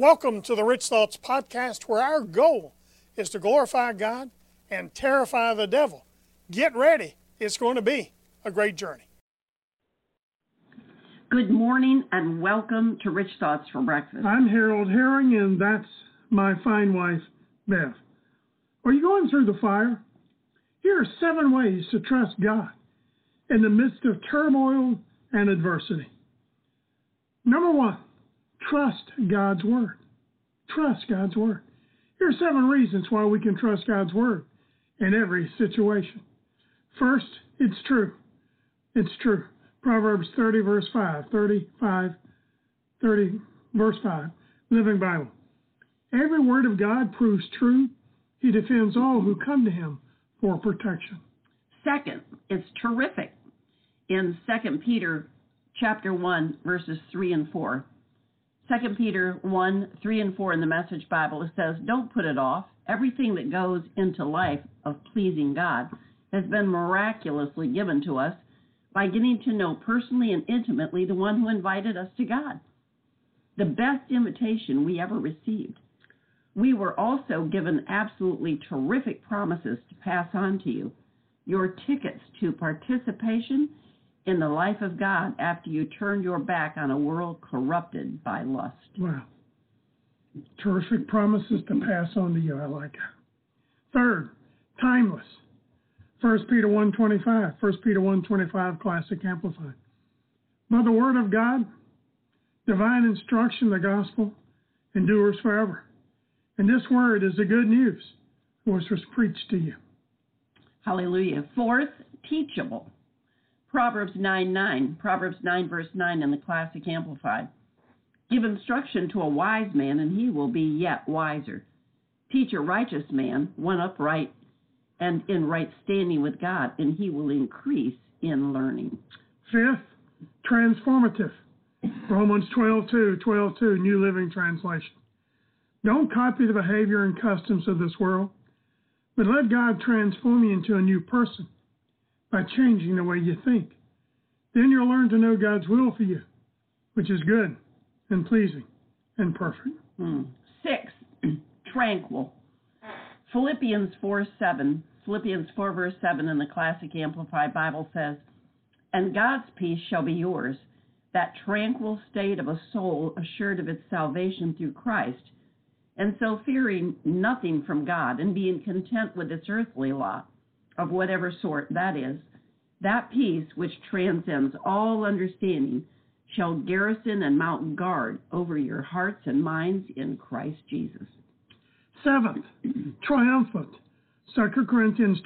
Welcome to the Rich Thoughts Podcast, where our goal is to glorify God and terrify the devil. Get ready. It's going to be a great journey. Good morning and welcome to Rich Thoughts for Breakfast. I'm Harold Herring, and that's my fine wife, Beth. Are you going through the fire? Here are 7 ways to trust God in the midst of turmoil and adversity. Number 1, trust God's Word. Trust God's Word. Here are 7 reasons why we can trust God's Word in every situation. First, it's true. It's true. Proverbs 30, verse 5, 30, verse 5, Living Bible. Every word of God proves true. He defends all who come to him for protection. Second, it's terrific. In 2 Peter chapter 1, verses 3 and 4. 2 Peter 1, 3 and 4 in the Message Bible, it says, "Don't put it off. Everything that goes into life of pleasing God has been miraculously given to us by getting to know personally and intimately the one who invited us to God. The best invitation we ever received. We were also given absolutely terrific promises to pass on to you, your tickets to participation in the life of God after you turned your back on a world corrupted by lust." Wow. Terrific promises to pass on to you. I like it. Third, timeless. 1 Peter 1:25, 1 Peter 1:25, Classic Amplified. By the Word of God, divine instruction, the gospel, endures forever. And this Word is the good news which was preached to you. Hallelujah. Fourth, teachable. Proverbs 9 verse 9 in the Classic Amplified. "Give instruction to a wise man, and he will be yet wiser. Teach a righteous man, one upright and in right standing with God, and he will increase in learning." Fifth, transformative. Romans 12:2, New Living Translation. Don't copy the behavior and customs of this world, but let God transform you into a new person by changing the way you think. Then you'll learn to know God's will for you, which is good and pleasing and perfect. 6, tranquil. Philippians 4 verse 7 in the Classic Amplified Bible says, "And God's peace shall be yours, that tranquil state of a soul assured of its salvation through Christ, and so fearing nothing from God and being content with its earthly lot, of whatever sort that is, that peace which transcends all understanding shall garrison and mount guard over your hearts and minds in Christ Jesus." 7th, triumphant. 2 Corinthians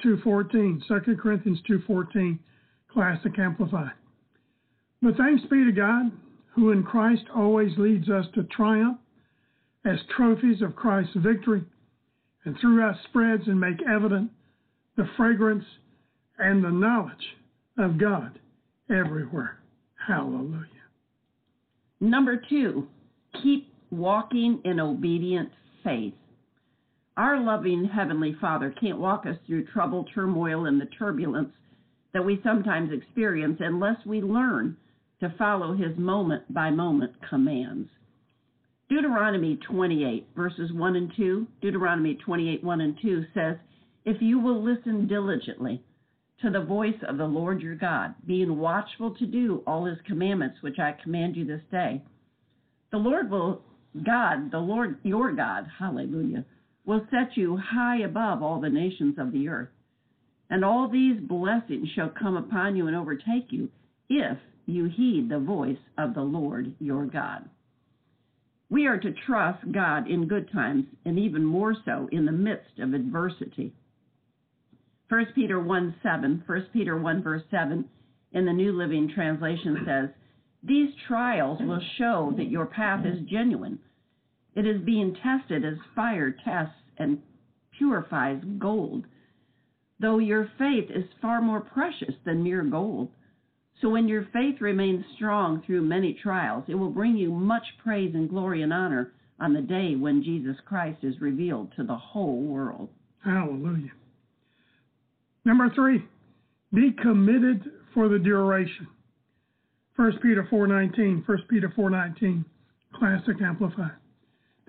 2:14, Classic Amplified. "But thanks be to God, who in Christ always leads us to triumph as trophies of Christ's victory, and through us spreads and make evident the fragrance and the knowledge of God everywhere." Hallelujah. Number 2, keep walking in obedient faith. Our loving Heavenly Father can't walk us through trouble, turmoil, and the turbulence that we sometimes experience unless we learn to follow his moment-by-moment commands. Deuteronomy 28, verses 1 and 2, Deuteronomy 28, 1 and 2 says, "If you will listen diligently to the voice of the Lord your God, being watchful to do all his commandments which I command you this day, the Lord your God, hallelujah, will set you high above all the nations of the earth. And all these blessings shall come upon you and overtake you if you heed the voice of the Lord your God." We are to trust God in good times and even more so in the midst of adversity. 1 Peter 1 verse 7 in the New Living Translation says, "These trials will show that your path is genuine. It is being tested as fire tests and purifies gold, though your faith is far more precious than mere gold. So when your faith remains strong through many trials, it will bring you much praise and glory and honor on the day when Jesus Christ is revealed to the whole world." Hallelujah. Number 3, be committed for the duration. 1 Peter 4:19, Classic Amplified.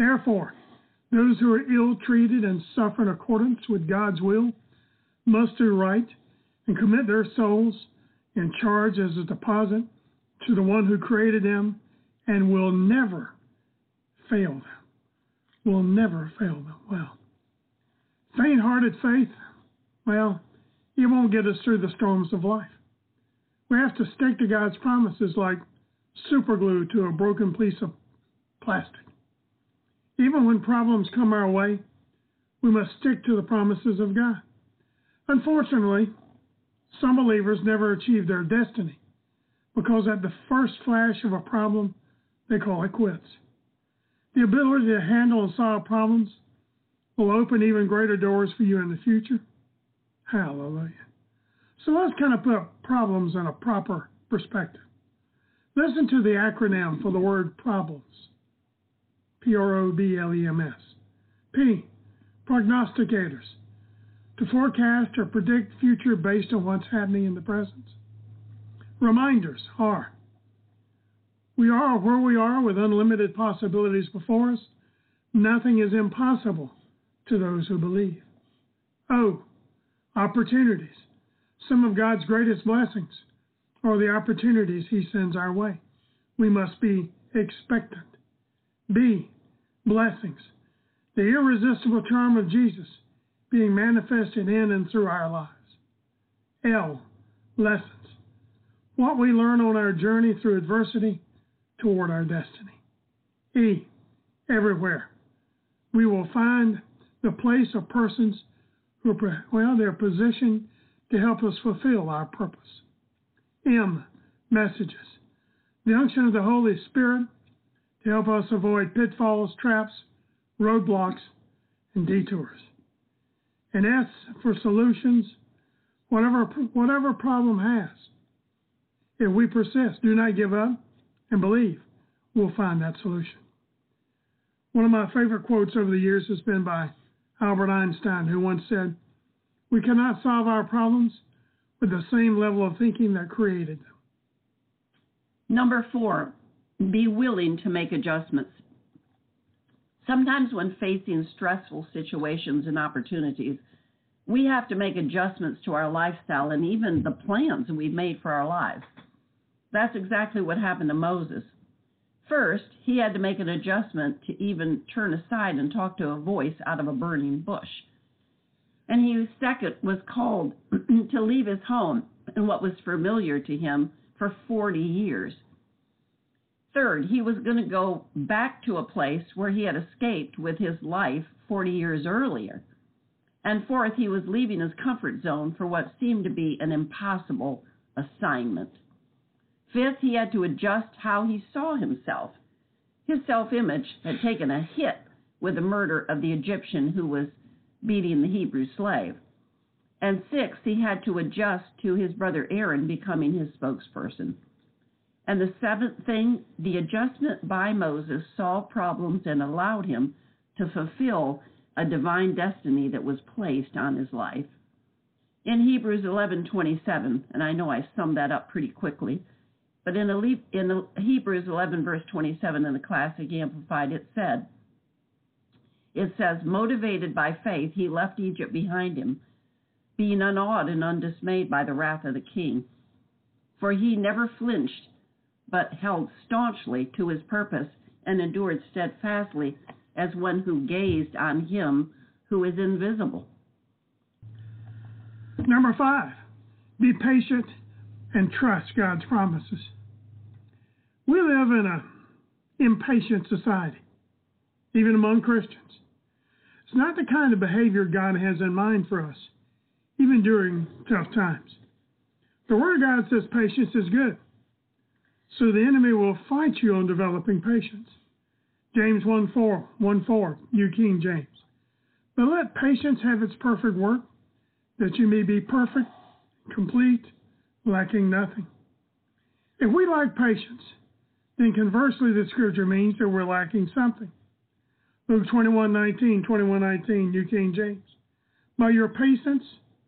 Therefore, those who are ill-treated and suffer in accordance with God's will must do right and commit their souls in charge as a deposit to the one who created them and will never fail them. Will never fail them. Well, faint-hearted faith, well, it won't get us through the storms of life. We have to stick to God's promises like super glue to a broken piece of plastic. Even when problems come our way, we must stick to the promises of God. Unfortunately, some believers never achieve their destiny because at the first flash of a problem, they call it quits. The ability to handle and solve problems will open even greater doors for you in the future. Hallelujah. So let's kind of put problems in a proper perspective. Listen to the acronym for the word problems. Problems. P, prognosticators, to forecast or predict future based on what's happening in the present. Reminders, R, we are where we are with unlimited possibilities before us. Nothing is impossible to those who believe. O, opportunities. Some of God's greatest blessings are the opportunities He sends our way. We must be expectant. B, blessings. The irresistible charm of Jesus being manifested in and through our lives. L, lessons. What we learn on our journey through adversity toward our destiny. E, everywhere. We will find the place of persons who, they're positioned to help us fulfill our purpose. M, messages. The unction of the Holy Spirit to help us avoid pitfalls, traps, roadblocks, and detours. And S, for solutions, whatever problem has. If we persist, do not give up, and believe, we'll find that solution. One of my favorite quotes over the years has been by Albert Einstein, who once said, "We cannot solve our problems with the same level of thinking that created them." Number 4, be willing to make adjustments. Sometimes when facing stressful situations and opportunities, we have to make adjustments to our lifestyle and even the plans we've made for our lives. That's exactly what happened to Moses. First, he had to make an adjustment to even turn aside and talk to a voice out of a burning bush. And he, second, was called to leave his home and what was familiar to him for 40 years. Third, he was going to go back to a place where he had escaped with his life 40 years earlier. And fourth, he was leaving his comfort zone for what seemed to be an impossible assignment. Fifth, he had to adjust how he saw himself. His self-image had taken a hit with the murder of the Egyptian who was beating the Hebrew slave. And sixth, he had to adjust to his brother Aaron becoming his spokesperson. And the seventh thing, the adjustment by Moses solved problems and allowed him to fulfill a divine destiny that was placed on his life. In Hebrews 11:27, and I know I summed that up pretty quickly, but in Hebrews 11, verse 27 in the Classic Amplified, it says, motivated by faith, he left Egypt behind him, being unawed and undismayed by the wrath of the king. For he never flinched, but held staunchly to his purpose and endured steadfastly as one who gazed on him who is invisible. Number 5, be patient and trust God's promises. We live in an impatient society, even among Christians. It's not the kind of behavior God has in mind for us, even during tough times. The Word of God says patience is good, so the enemy will fight you on developing patience. James 1:4, New King James. But let patience have its perfect work, that you may be perfect, complete, lacking nothing. If we lack patience, then conversely the scripture means that we're lacking something. Luke 21:19, New King James. By your patience,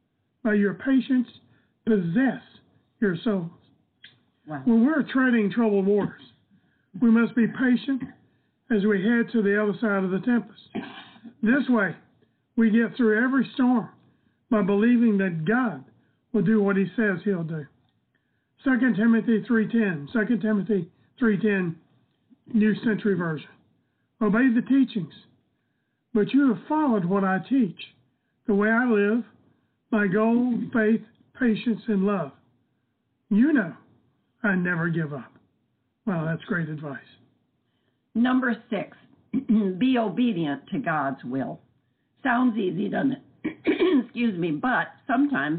possess your souls. Wow. When we're treading troubled waters, we must be patient as we head to the other side of the tempest. This way, we get through every storm by believing that God will do what he says he'll do. 2 Timothy 3:10, 2 Timothy 3:10, New Century Version. Obey the teachings, but you have followed what I teach, the way I live, my goal, faith, patience, and love. You know I never give up. Wow, that's great advice. Number 6, be obedient to God's will. Sounds easy, doesn't it? Excuse me, but sometimes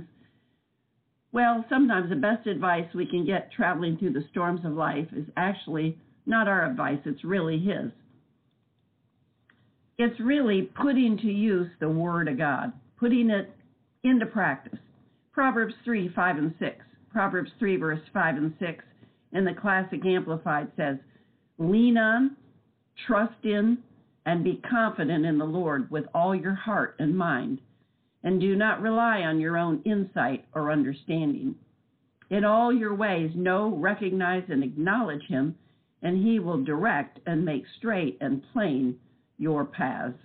the best advice we can get traveling through the storms of life is actually not our advice, it's really his. It's really putting to use the Word of God, putting it into practice. Proverbs 3:5 and 6. Proverbs 3, verse 5 and 6 in the Classic Amplified says, lean on, trust in, and be confident in the Lord with all your heart and mind, and do not rely on your own insight or understanding. In all your ways, know, recognize, and acknowledge him, and he will direct and make straight and plain your paths.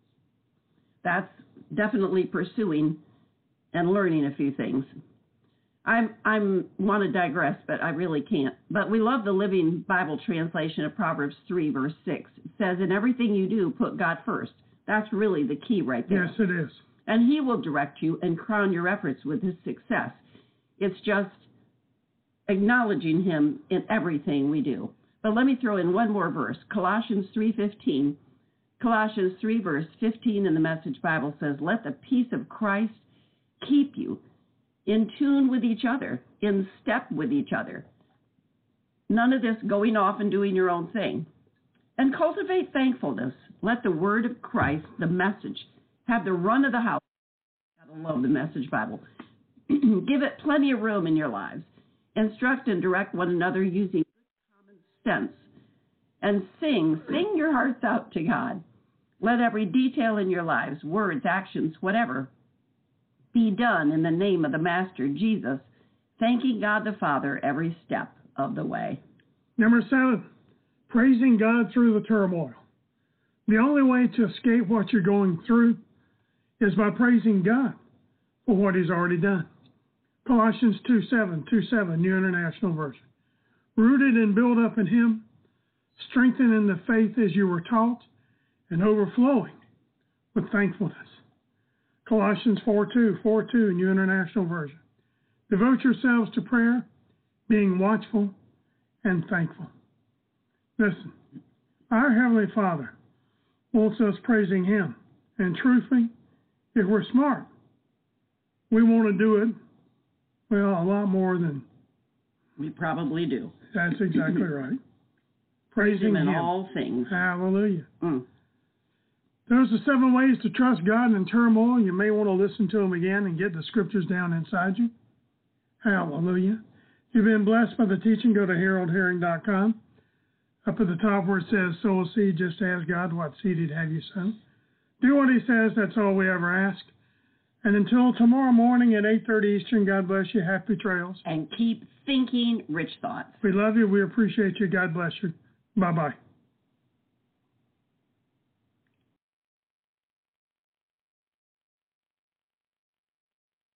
That's definitely pursuing and learning a few things. I want to digress, but I really can't. But we love the Living Bible translation of Proverbs 3, verse 6. It says, in everything you do, put God first. That's really the key right there. Yes, it is. And he will direct you and crown your efforts with his success. It's just acknowledging him in everything we do. But let me throw in one more verse, Colossians 3:15. Colossians 3, verse 15 in the Message Bible says, let the peace of Christ keep you in tune with each other, in step with each other. None of this going off and doing your own thing. And cultivate thankfulness. Let the word of Christ, the message, have the run of the house. I love the Message Bible. Give it plenty of room in your lives. Instruct and direct one another using common sense. And sing your hearts out to God. Let every detail in your lives, words, actions, whatever, be done in the name of the Master, Jesus, thanking God the Father every step of the way. Number 7, praising God through the turmoil. The only way to escape what you're going through is by praising God for what he's already done. Colossians 2:7, New International Version. Rooted and built up in him, strengthened in the faith as you were taught, and overflowing with thankfulness. Colossians 4:2, New International Version. Devote yourselves to prayer, being watchful and thankful. Listen, our Heavenly Father wants us praising him. And truthfully, if we're smart, we want to do it, well, a lot more than we probably do. That's exactly right. Praising him in him. all things. Hallelujah. Those are 7 ways to trust God in turmoil. You may want to listen to them again and get the scriptures down inside you. Hallelujah. If you've been blessed by the teaching, go to HaroldHerring.com. Up at the top where it says, sow a seed, just ask God what seed he'd have you sow. Do what he says, that's all we ever ask. And until tomorrow morning at 8:30 Eastern, God bless you. Happy trails. And keep thinking rich thoughts. We love you. We appreciate you. God bless you. Bye-bye.